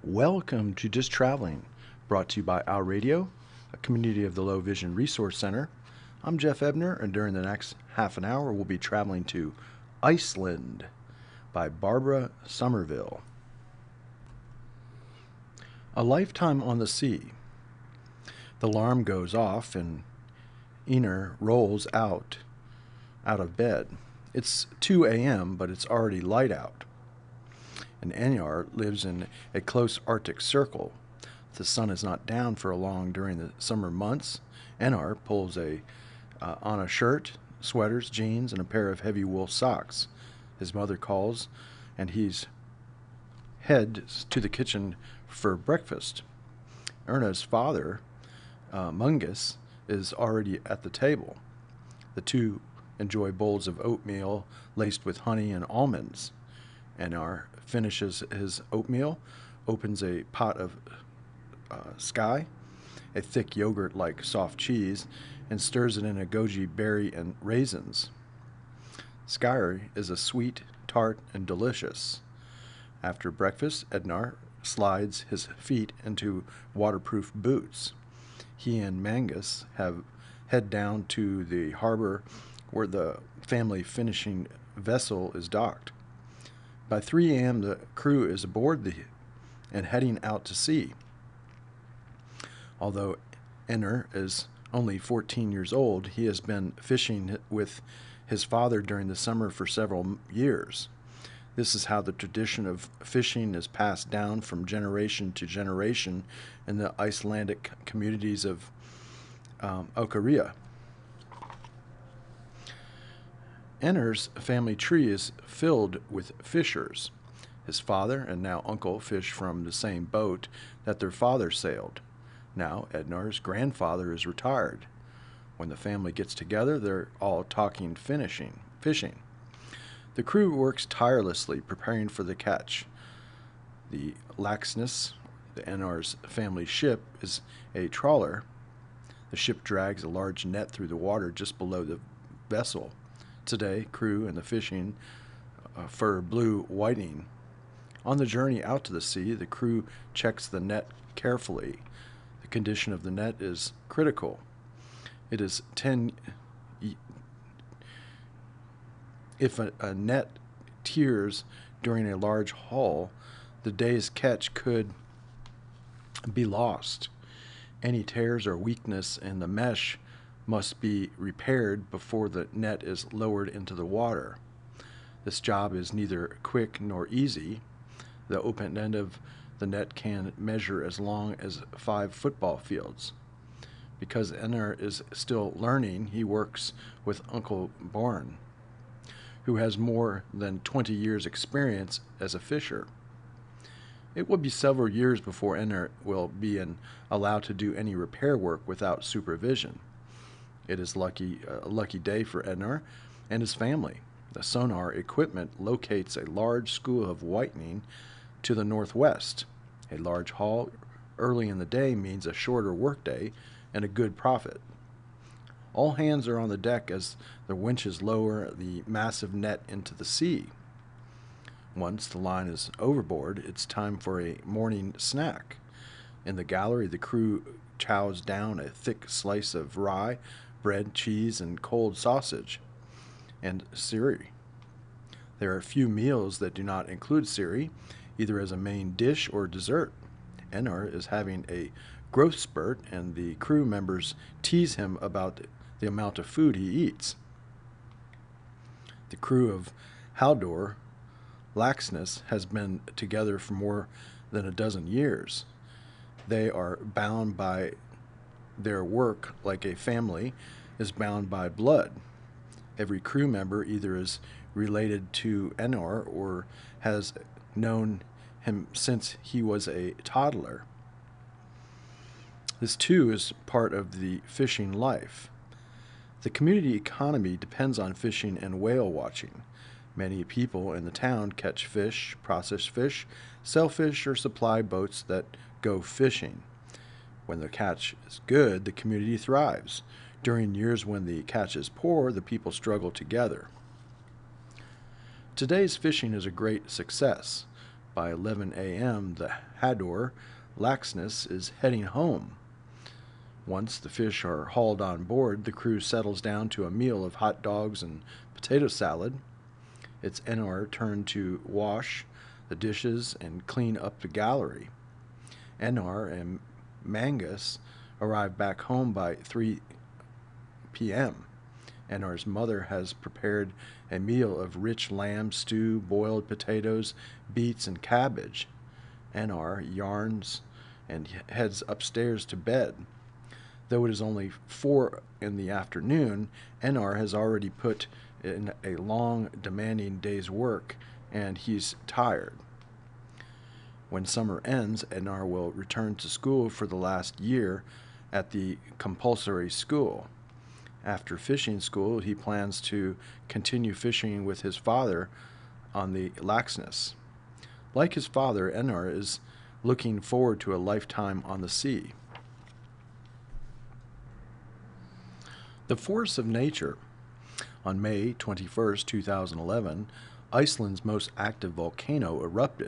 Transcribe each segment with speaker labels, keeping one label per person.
Speaker 1: Welcome to Just Traveling, brought to you by Our Radio, a community of the Low Vision Resource Center. I'm Jeff Ebner, and during the next half an hour, we'll be traveling to Iceland by Barbara Somerville. A Lifetime on the Sea. The alarm goes off, and Einar rolls out of bed. It's 2 a.m., but it's already light out. And Einar lives in a close Arctic circle. The sun is not down for long during the summer months. Einar pulls on a shirt, sweaters, jeans, and a pair of heavy wool socks. His mother calls, and he's heads to the kitchen for breakfast. Erna's father, Mungus, is already at the table. The two enjoy bowls of oatmeal laced with honey and almonds. Einar finishes his oatmeal, opens a pot of sky, a thick yogurt-like soft cheese, and stirs it in a goji berry and raisins. Skyr is a sweet, tart, and delicious. After breakfast, Einar slides his feet into waterproof boots. He and Mangus head down to the harbor where the family finishing vessel is docked. By 3 a.m., the crew is aboard and heading out to sea. Although Einar is only 14 years old, he has been fishing with his father during the summer for several years. This is how the tradition of fishing is passed down from generation to generation in the Icelandic communities of Okaria. Einar's family tree is filled with fishers. His father and now uncle fish from the same boat that their father sailed. Now Einar's grandfather is retired. When the family gets together, they're all talking fishing. The crew works tirelessly preparing for the catch. The Laxness, the Einar's family ship, is a trawler. The ship drags a large net through the water just below the vessel. Today, crew and the fishing for blue whiting. On the journey out to the sea, the crew checks the net carefully. The condition of the net is critical. It is if a net tears during a large haul, the day's catch could be lost. Any tears or weakness in the mesh must be repaired before the net is lowered into the water. This job is neither quick nor easy. The open end of the net can measure as long as 5 football fields. Because Einar is still learning, he works with Uncle Born, who has more than 20 years' experience as a fisher. It will be several years before Einar will be allowed to do any repair work without supervision. It is a lucky day for Einar and his family. The sonar equipment locates a large school of whitening to the northwest. A large haul early in the day means a shorter workday and a good profit. All hands are on the deck as the winches lower the massive net into the sea. Once the line is overboard, it's time for a morning snack. In the gallery, the crew chows down a thick slice of rye, bread, cheese, and cold sausage, and siri. There are few meals that do not include siri, either as a main dish or dessert. Einar is having a growth spurt, and the crew members tease him about the amount of food he eats. The crew of Haldor Laxness has been together for more than a dozen years. They are bound by their work like a family is bound by blood. Every crew member either is related to Einar or has known him since he was a toddler. This too is part of the fishing life. The community economy depends on fishing and whale watching. Many people in the town catch fish, process fish, sell fish, or supply boats that go fishing. When the catch is good, the community thrives. During years when the catch is poor, the people struggle together. Today's fishing is a great success. By 11 a.m., the Hador Laxness is heading home. Once the fish are hauled on board, the crew settles down to a meal of hot dogs and potato salad. It's Enor turn to wash the dishes and clean up the gallery. Enor and Mangus arrive back home by 3 p.m. Enor's mother has prepared a meal of rich lamb stew, boiled potatoes, beets, and cabbage. Enor yarns and heads upstairs to bed. Though it is only 4 in the afternoon, Enor has already put in a long, demanding day's work, and he's tired. When summer ends, Enor will return to school for the last year at the compulsory school. After fishing school, he plans to continue fishing with his father on the Laxness. Like his father, Enor is looking forward to a lifetime on the sea. The force of nature. On May 21, 2011, Iceland's most active volcano erupted.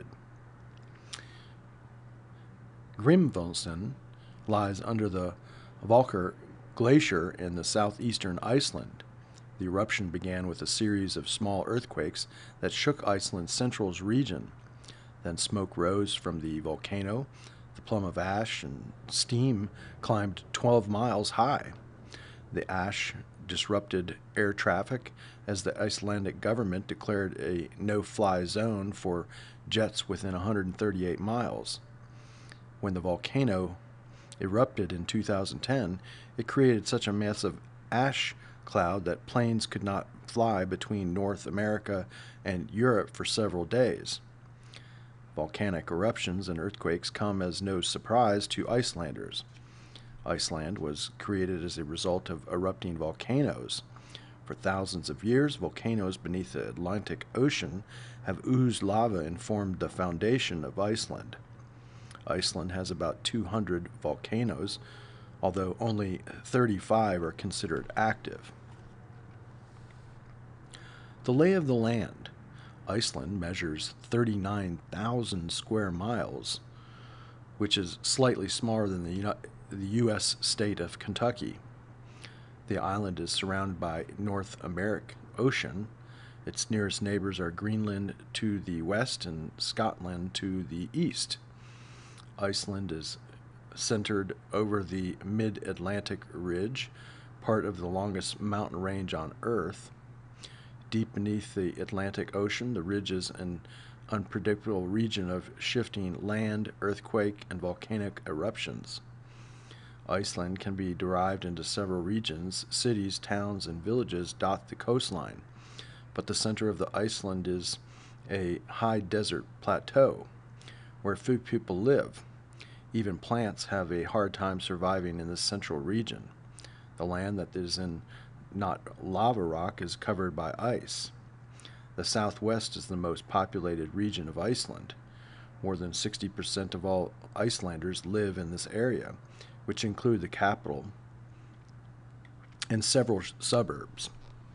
Speaker 1: Grimvöllin lies under the Valkar Glacier in the southeastern Iceland. The eruption began with a series of small earthquakes that shook Iceland's central region. Then smoke rose from the volcano. The plume of ash and steam climbed 12 miles high. The ash disrupted air traffic as the Icelandic government declared a no-fly zone for jets within 138 miles. When the volcano erupted in 2010, it created such a massive ash cloud that planes could not fly between North America and Europe for several days. Volcanic eruptions and earthquakes come as no surprise to Icelanders. Iceland was created as a result of erupting volcanoes. For thousands of years, volcanoes beneath the Atlantic Ocean have oozed lava and formed the foundation of Iceland. Iceland has about 200 volcanoes, although only 35 are considered active. The lay of the land. Iceland measures 39,000 square miles, which is slightly smaller than the U.S. state of Kentucky. The island is surrounded by North American Ocean. Its nearest neighbors are Greenland to the west and Scotland to the east. Iceland is centered over the Mid-Atlantic Ridge, part of the longest mountain range on Earth. Deep beneath the Atlantic Ocean, the ridge is an unpredictable region of shifting land, earthquake, and volcanic eruptions. Iceland can be divided into several regions. Cities, towns, and villages dot the coastline, but the center of the Iceland is a high desert plateau where few people live. Even plants have a hard time surviving in this central region. The land that is in not lava rock is covered by ice. The southwest is the most populated region of Iceland. More than 60% of all Icelanders live in this area, which include the capital and several suburbs.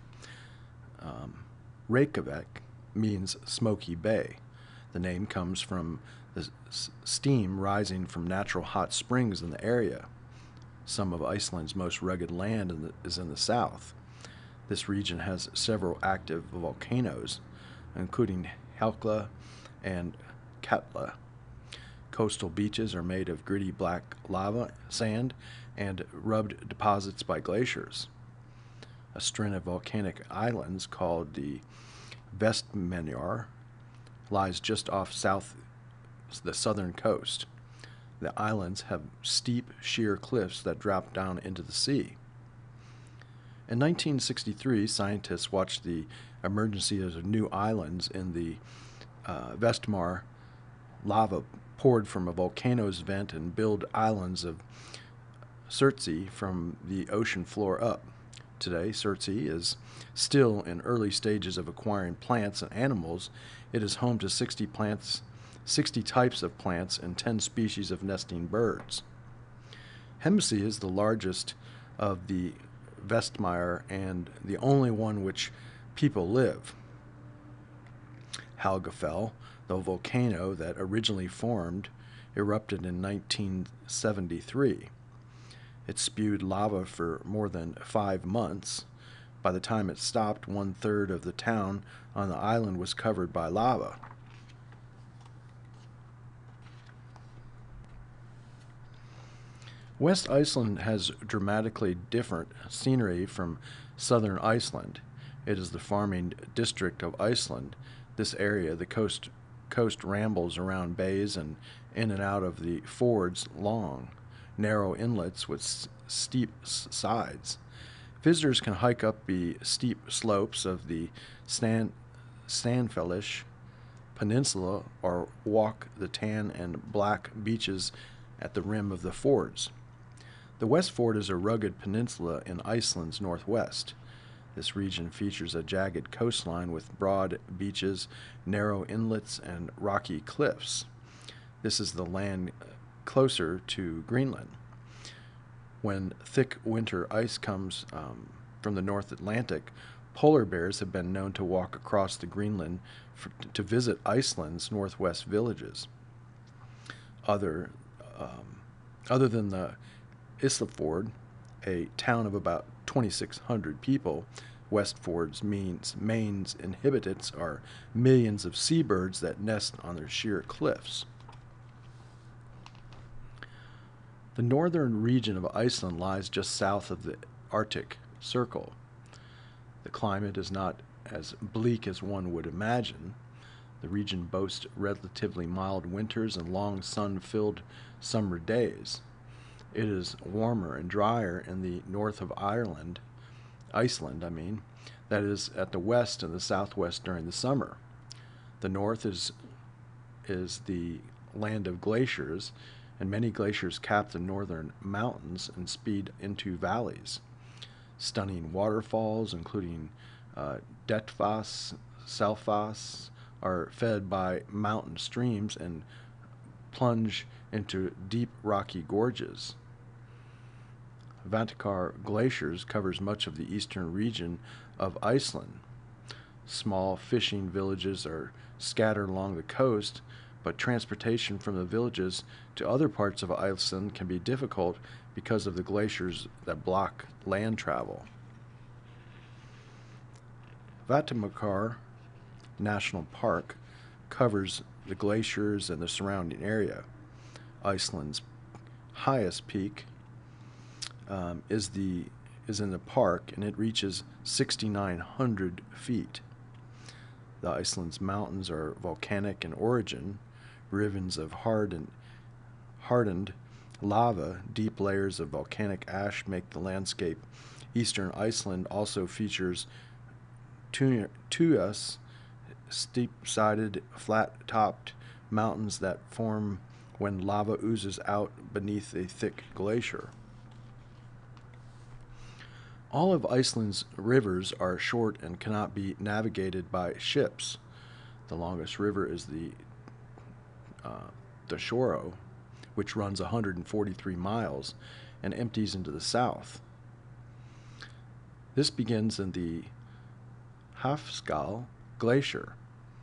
Speaker 1: Reykjavik means smoky bay. The name comes from the steam rising from natural hot springs in the area. Some of Iceland's most rugged land is in the south. This region has several active volcanoes, including Hekla and Katla. Coastal beaches are made of gritty black lava, sand, and rubbed deposits by glaciers. A string of volcanic islands called the Vestmannaeyjar lies just off the southern coast. The islands have steep, sheer cliffs that drop down into the sea. In 1963, scientists watched the emergence of new islands in the Vestmar. Lava poured from a volcano's vent and built islands of Surtsey from the ocean floor up. Today, Surtsey is still in early stages of acquiring plants and animals. It is home to 60 types of plants and 10 species of nesting birds. Hemsey is the largest of the Vestmar and the only one which people live. Helgafell, The volcano that originally formed erupted in 1973. It spewed lava for more than 5 months. By the time it stopped, 1/3 of the town on the island was covered by lava. West Iceland has dramatically different scenery from southern Iceland. It is the farming district of Iceland. This area, the coast rambles around bays and in and out of the fjords, long, narrow inlets with steep sides. Visitors can hike up the steep slopes of the Sandfellsnes Peninsula or walk the tan and black beaches at the rim of the fjords. The Westfjord is a rugged peninsula in Iceland's northwest. This region features a jagged coastline with broad beaches, narrow inlets, and rocky cliffs. This is the land closer to Greenland. When thick winter ice comes from the North Atlantic, polar bears have been known to walk across the Greenland to visit Iceland's northwest villages. Other, other than the Islafjord, a town of about 2,600 people, Westfjord's main inhabitants are millions of seabirds that nest on their sheer cliffs. The northern region of Iceland lies just south of the Arctic Circle. The climate is not as bleak as one would imagine. The region boasts relatively mild winters and long sun-filled summer days. It is warmer and drier in the north of Iceland, that is at the west and the southwest during the summer. The north is the land of glaciers, and many glaciers cap the northern mountains and speed into valleys. Stunning waterfalls, including Detfoss, Selfoss, are fed by mountain streams and plunge into deep rocky gorges. Vatnajökull glaciers covers much of the eastern region of Iceland. Small fishing villages are scattered along the coast, but transportation from the villages to other parts of Iceland can be difficult because of the glaciers that block land travel. Vatnajökull National Park covers the glaciers and the surrounding area. Iceland's highest peak is in the park, and it reaches 6,900 feet. The Iceland's mountains are volcanic in origin. Ravines of hardened lava, deep layers of volcanic ash make the landscape. Eastern Iceland also features Tuas, steep-sided, flat-topped mountains that form when lava oozes out beneath a thick glacier. All of Iceland's rivers are short and cannot be navigated by ships. The longest river is the Shorro, which runs 143 miles and empties into the south. This begins in the Hafsskál Glacier.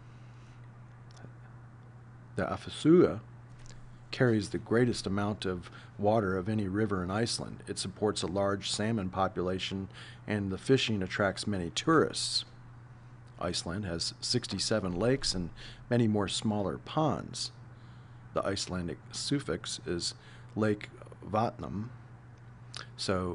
Speaker 1: The Hafrsá carries the greatest amount of water of any river in Iceland. It supports a large salmon population, and the fishing attracts many tourists. Iceland has 67 lakes and many more smaller ponds. The Icelandic suffix is Lake Vatnum, so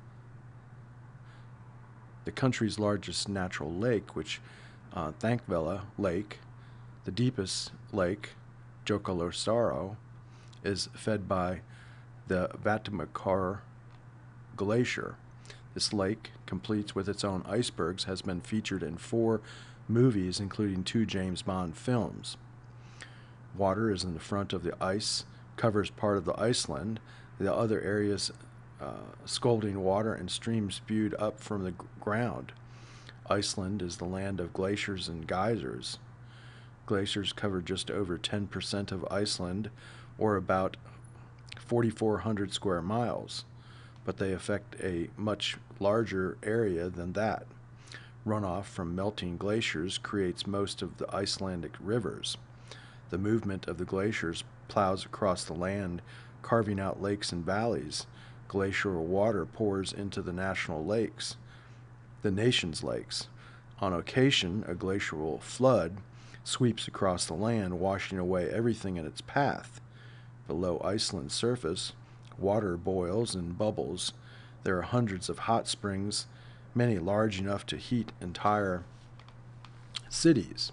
Speaker 1: the country's largest natural lake, which Thankvella Lake, the deepest lake, Jökulsárlón, is fed by the Vatnajökull Glacier. This lake, complete with its own icebergs, has been featured in 4 movies, including 2 James Bond films. Water is in the front of the ice, covers part of the Iceland. The other areas, scalding water and streams spewed up from the ground. Iceland is the land of glaciers and geysers. Glaciers cover just over 10% of Iceland, or about 4,400 square miles, but they affect a much larger area than that. Runoff from melting glaciers creates most of the Icelandic rivers. The movement of the glaciers plows across the land, carving out lakes and valleys. Glacial water pours into the nation's lakes. On occasion, a glacial flood sweeps across the land, washing away everything in its path. Below Iceland's surface, water boils and bubbles. There are hundreds of hot springs, many large enough to heat entire cities.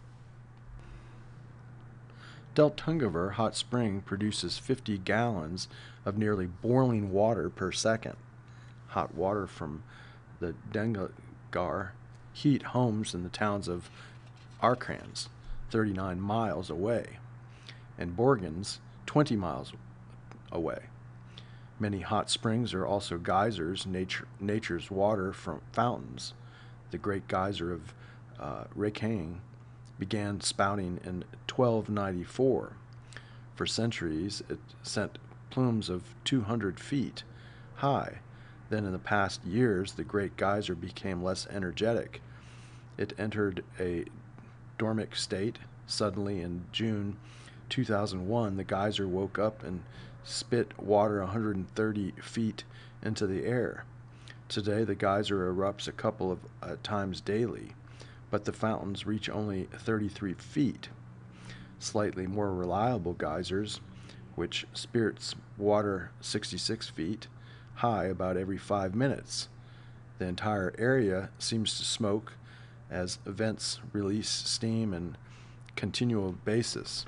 Speaker 1: Deltungavur Hot Spring produces 50 gallons of nearly boiling water per second. Hot water from the Dengar heat homes in the towns of Arkrans, 39 miles away, and Borgens, 20 miles away. Many hot springs are also geysers, nature's water from fountains. The great geyser of Reykjavik began spouting in 1294. For centuries, it sent plumes of 200 feet high. Then, in the past years, the great geyser became less energetic. It entered a dormant state. Suddenly, in June 2001, the geyser woke up and spit water 130 feet into the air. Today, the geyser erupts a couple of times daily, but the fountains reach only 33 feet. Slightly more reliable geysers, which spirts water 66 feet high about every 5 minutes. The entire area seems to smoke as vents release steam on continual basis.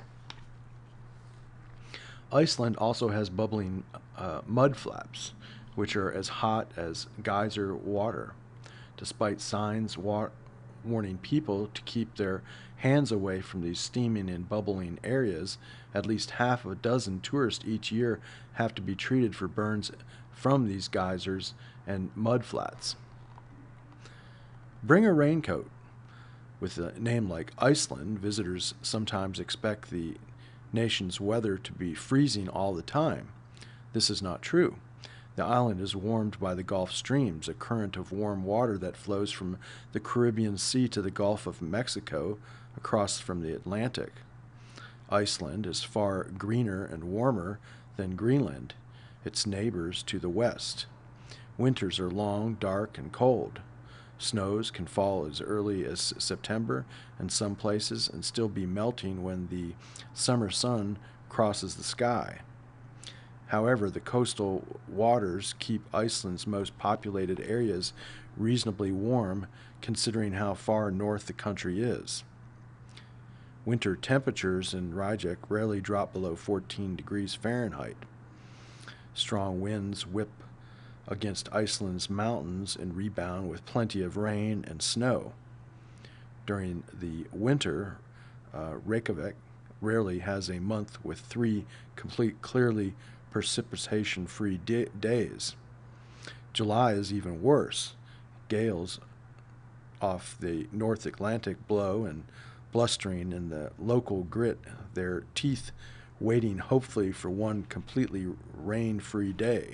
Speaker 1: Iceland also has bubbling mud flaps, which are as hot as geyser water. Despite signs warning people to keep their hands away from these steaming and bubbling areas, at least half a dozen tourists each year have to be treated for burns from these geysers and mud flats. Bring a raincoat. With a name like Iceland, visitors sometimes expect the nation's weather to be freezing all the time. This is not true. The island is warmed by the Gulf Streams, a current of warm water that flows from the Caribbean Sea to the Gulf of Mexico across from the Atlantic. Iceland is far greener and warmer than Greenland, its neighbors to the west. Winters are long, dark, and cold. Snows can fall as early as September in some places and still be melting when the summer sun crosses the sky. However, the coastal waters keep Iceland's most populated areas reasonably warm considering how far north the country is. Winter temperatures in Reykjavik rarely drop below 14 degrees Fahrenheit. Strong winds whip against Iceland's mountains and rebound with plenty of rain and snow. During the winter, Reykjavik rarely has a month with 3 complete, clearly precipitation-free days. July is even worse. Gales off the North Atlantic blow and blustering in the local grit their teeth, waiting hopefully for one completely rain-free day.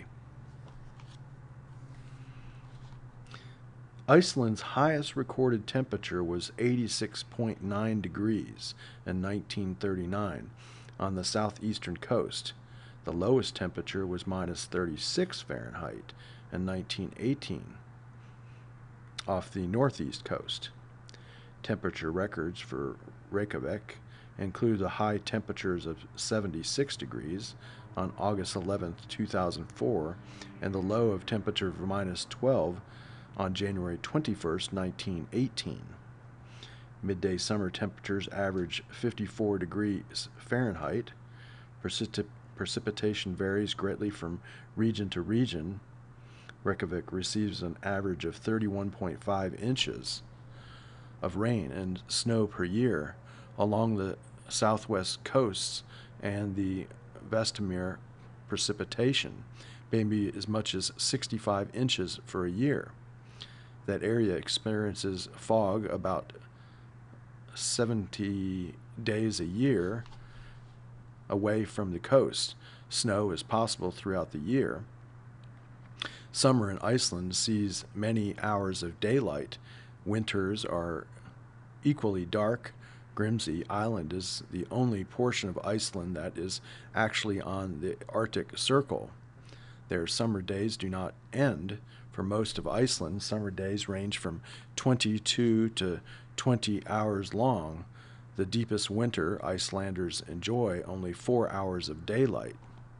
Speaker 1: Iceland's highest recorded temperature was 86.9 degrees in 1939 on the southeastern coast. The lowest temperature was minus 36 Fahrenheit in 1918 off the northeast coast. Temperature records for Reykjavik include the high temperatures of 76 degrees on August 11, 2004, and the low of temperature of minus 12 on January 21, 1918. Midday summer temperatures average 54 degrees Fahrenheit. Precipitation varies greatly from region to region. Reykjavik receives an average of 31.5 inches of rain and snow per year. Along the southwest coasts and the Vestmere, precipitation may be as much as 65 inches for a year. That area experiences fog about 70 days a year away from the coast. Snow is possible throughout the year. Summer in Iceland sees many hours of daylight. Winters are equally dark, Grimsey Island is the only portion of Iceland that is actually on the Arctic Circle. Their summer days do not end. For most of Iceland, summer days range from 22 to 20 hours long. The deepest winter, Icelanders enjoy only 4 hours of daylight.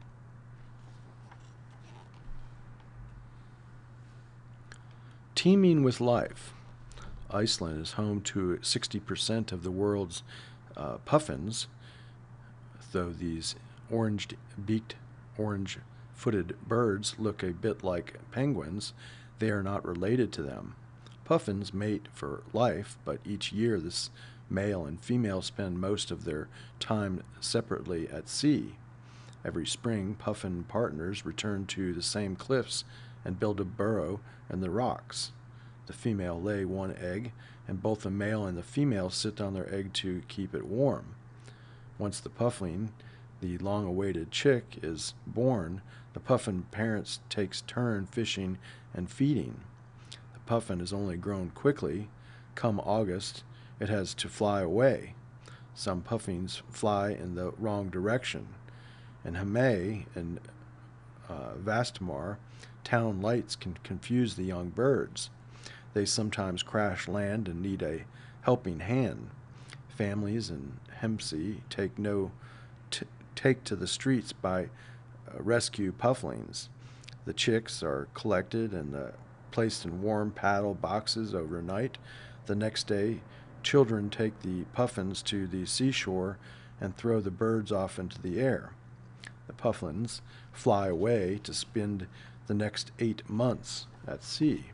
Speaker 1: Teeming with life. Iceland is home to 60% of the world's puffins, though these orange-beaked, orange-footed birds look a bit like penguins. They are not related to them. Puffins mate for life, but each year this male and female spend most of their time separately at sea. Every spring, puffin partners return to the same cliffs and build a burrow in the rocks. The female lay one egg, and both the male and the female sit on their egg to keep it warm. Once the puffling, the long-awaited chick, is born, the puffin parents takes turn fishing and feeding. The puffin is only grown quickly. Come August, it has to fly away. Some puffins fly in the wrong direction. In Hamay and Vastmar, town lights can confuse the young birds. They sometimes crash land and need a helping hand. Families in Hempsey take to the streets by rescue pufflings. The chicks are collected and placed in warm paddle boxes overnight. The next day, children take the puffins to the seashore and throw the birds off into the air. The puffins fly away to spend the next 8 months at sea.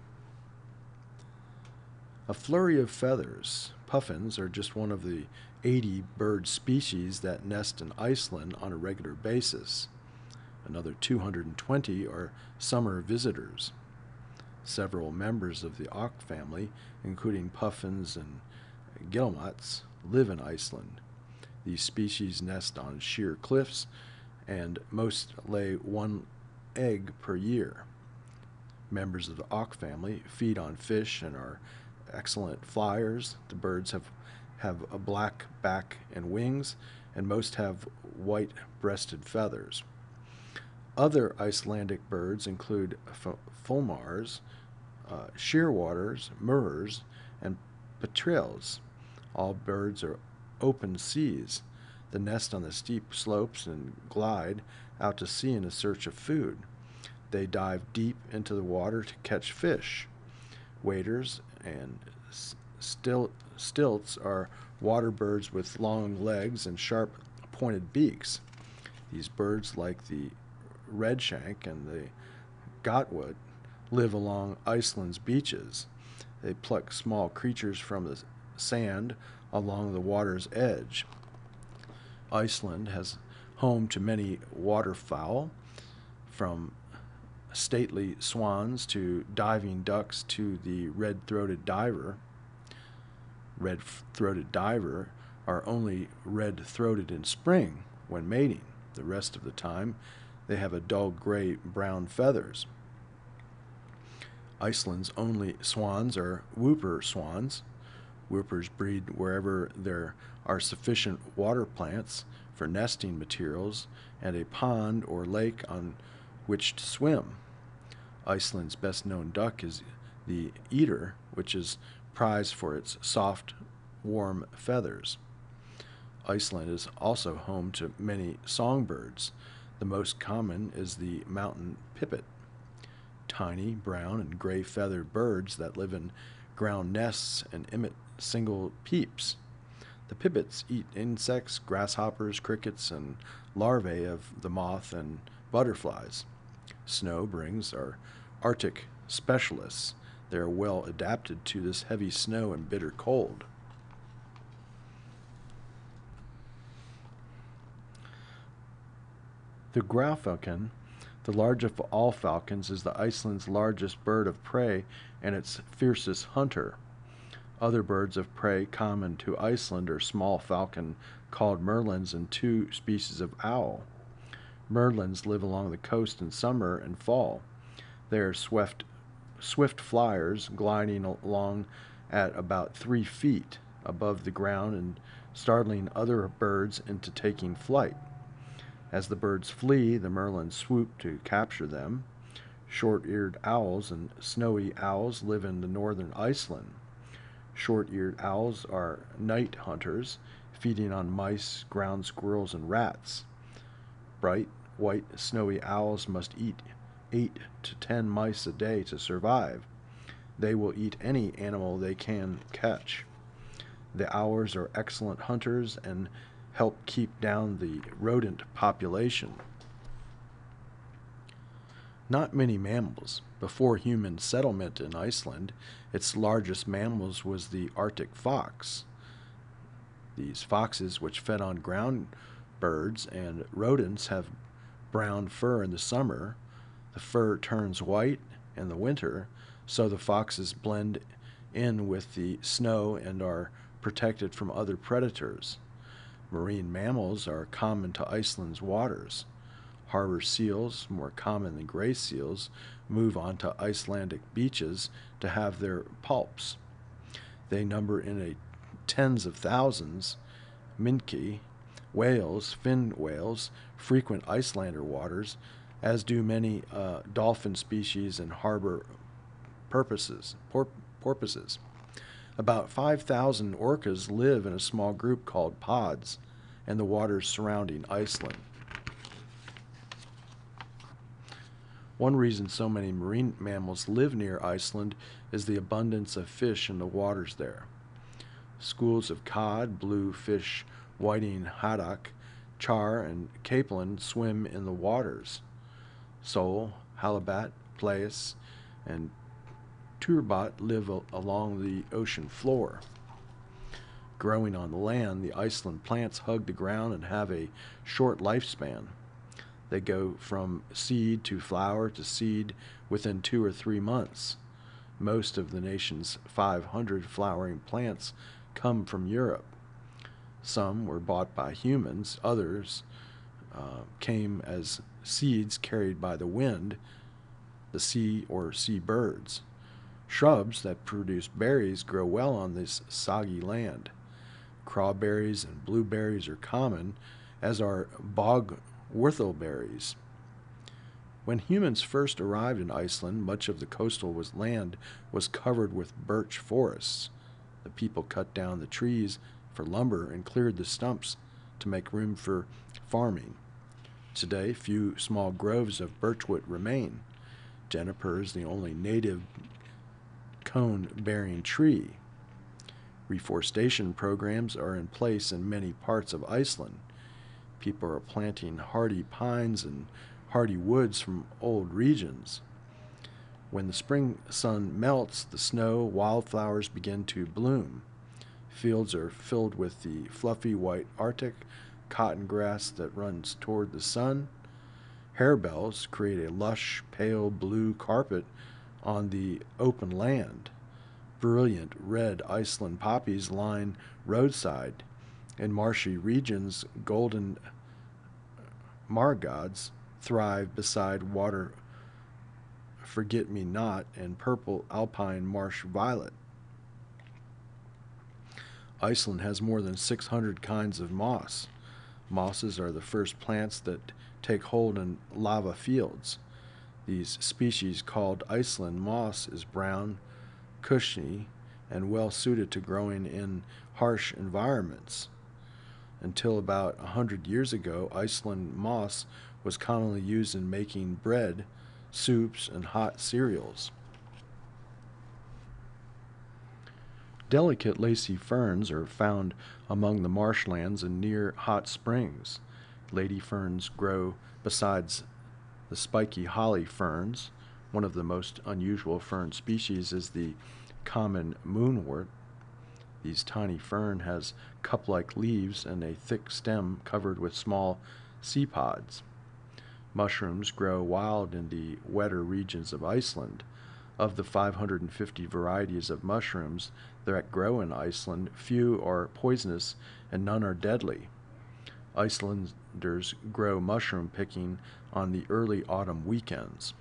Speaker 1: A flurry of feathers. Puffins are just one of the 80 bird species that nest in Iceland on a regular basis. Another 220 are summer visitors. Several members of the auk family, including puffins and guillemots, live in Iceland. These species nest on sheer cliffs, and most lay one egg per year. Members of the auk family feed on fish and are excellent flyers. The birds have a black back and wings, and most have white-breasted feathers. Other Icelandic birds include fulmars, shearwaters, murrers, and petrels. All birds are open seas. They nest on the steep slopes and glide out to sea in search of food. They dive deep into the water to catch fish. Waders and stilts are water birds with long legs and sharp pointed beaks. These birds, like the redshank and the gotwood, live along Iceland's beaches. They pluck small creatures from the sand along the water's edge. Iceland has home to many waterfowl, from stately swans to diving ducks to the red-throated diver. Red-throated diver are only red-throated in spring when mating. The rest of the time, they have a dull gray-brown feathers. Iceland's only swans are whooper swans. Whoopers breed wherever there are sufficient water plants for nesting materials and a pond or lake on which to swim. Iceland's best-known duck is the eider, which is prized for its soft, warm feathers. Iceland is also home to many songbirds. The most common is the mountain pipit, tiny brown and gray feathered birds that live in ground nests and emit single peeps. The pipits eat insects, grasshoppers, crickets, and larvae of the moth and butterflies. Snowbrings are Arctic specialists. They are well adapted to this heavy snow and bitter cold. The growfalcon, the largest of all falcons, is the Iceland's largest bird of prey and its fiercest hunter. Other birds of prey common to Iceland are small falcon called merlins and 2 species of owl. Merlins live along the coast in summer and fall. They are swift flyers, gliding along at about 3 feet above the ground and startling other birds into taking flight. As the birds flee, the merlins swoop to capture them. Short-eared owls and snowy owls live in the northern Iceland. Short-eared owls are night hunters, feeding on mice, ground squirrels, and rats. Bright, white, snowy owls must eat 8 to 10 mice a day to survive. They will eat any animal they can catch. The owls are excellent hunters and help keep down the rodent population. Not many mammals. Before human settlement in Iceland, its largest mammals was the Arctic fox. These foxes, which fed on ground birds and rodents, have brown fur in the summer. The fur turns white in the winter, so the foxes blend in with the snow and are protected from other predators. Marine mammals are common to Iceland's waters. Harbor seals, more common than gray seals, move onto Icelandic beaches to have their pulps. They number in a tens of thousands. Minke, whales, fin whales, frequent Icelander waters, as do many dolphin species and harbor porpoises. About 5,000 orcas live in a small group called pods in the waters surrounding Iceland. One reason so many marine mammals live near Iceland is the abundance of fish in the waters there. Schools of cod, bluefish, whiting haddock, char, and capelin swim in the waters. Sole, halibut, plaice, and turbot live along the ocean floor. Growing on the land, the Iceland plants hug the ground and have a short lifespan. They go from seed to flower to seed within 2 or 3 months. Most of the nation's 500 flowering plants come from Europe. Some were bought by humans, others came as seeds carried by the wind, the sea, or sea birds. Shrubs that produce berries grow well on this soggy land. Crawberries and blueberries are common, as are bog whortleberries. When humans first arrived in Iceland, much of the coastal land was covered with birch forests. The people cut down the trees for lumber and cleared the stumps to make room for farming. Today, few small groves of birchwood remain. Juniper is the only native cone-bearing tree. Reforestation programs are in place in many parts of Iceland. People are planting hardy pines and hardy woods from old regions. When the spring sun melts the snow, wildflowers begin to bloom. Fields are filled with the fluffy white Arctic cotton grass that runs toward the sun. Harebells create a lush, pale blue carpet on the open land. Brilliant red Iceland poppies line roadside. In marshy regions, golden margods thrive beside water forget-me-not and purple alpine marsh violet. Iceland has more than 600 kinds of moss. Mosses are the first plants that take hold in lava fields. These species, called Iceland moss, is brown, cushy, and well suited to growing in harsh environments. Until about 100 years ago, Iceland moss was commonly used in making bread, soups, and hot cereals. Delicate lacy ferns are found among the marshlands and near hot springs. Lady ferns grow besides the spiky holly ferns. One of the most unusual fern species is the common moonwort. This tiny fern has cup-like leaves and a thick stem covered with small sea pods. Mushrooms grow wild in the wetter regions of Iceland. Of the 550 varieties of mushrooms that grow in Iceland, few are poisonous and none are deadly. Icelanders grow mushroom picking on the early autumn weekends.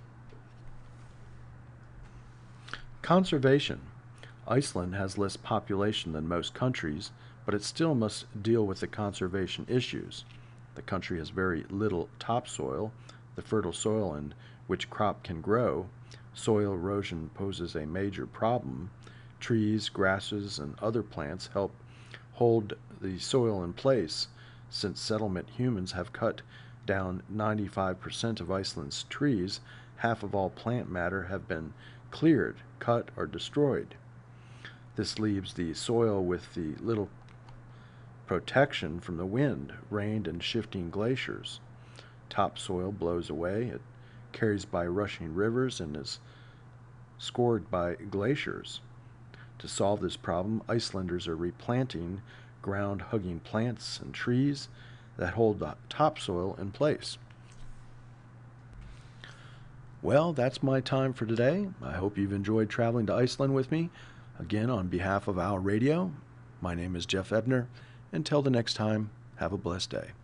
Speaker 1: Conservation. Iceland has less population than most countries, but it still must deal with the conservation issues. The country has very little topsoil, the fertile soil in which crop can grow. Soil erosion poses a major problem. Trees, grasses, and other plants help hold the soil in place. Since settlement, humans have cut down 95% of Iceland's trees. Half of all plant matter have been cleared, cut, or destroyed. This leaves the soil with the little protection from the wind, rain, and shifting glaciers. Topsoil blows away. It carries by rushing rivers and is scored by glaciers. To solve this problem, Icelanders are replanting ground-hugging plants and trees that hold the topsoil in place. Well, that's my time for today. I hope you've enjoyed traveling to Iceland with me. Again, on behalf of Owl Radio, my name is Jeff Ebner. Until the next time, have a blessed day.